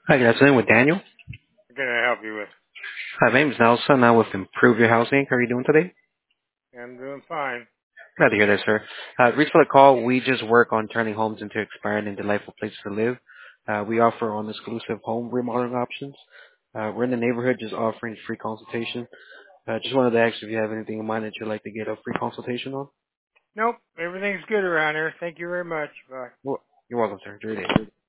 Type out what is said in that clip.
Hi, good afternoon with Daniel. What can I help you with? Hi, my name is Nelson. I'm with Improve Your Housing. How are you doing today? I'm doing fine. Glad to hear that, sir. Reason for the call, we just work on turning homes into expiring and delightful places to live. We offer on exclusive home remodeling options. We're in the neighborhood just offering free consultation. Just wanted to ask if you have anything in mind that you'd like to get a free consultation on. Nope, everything's good around here. Thank you very much. Bye. Well, you're welcome, sir. Enjoy your day.